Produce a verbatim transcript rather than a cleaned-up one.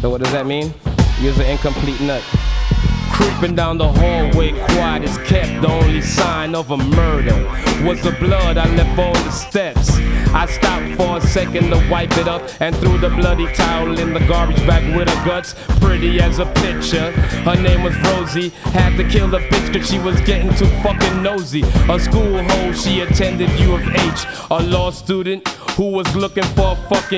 So what does that mean? You're an incomplete nut. Creeping down the hallway, quiet is kept. The only sign of a murder was the blood I left on the steps. I stopped for a second to wipe it up and threw the bloody towel in the garbage bag with her guts pretty as a picture. Her name was Rosie. Had to kill the bitch cause she was getting too fucking nosy. A school hoe, she attended U of H. A law student who was looking for a fucking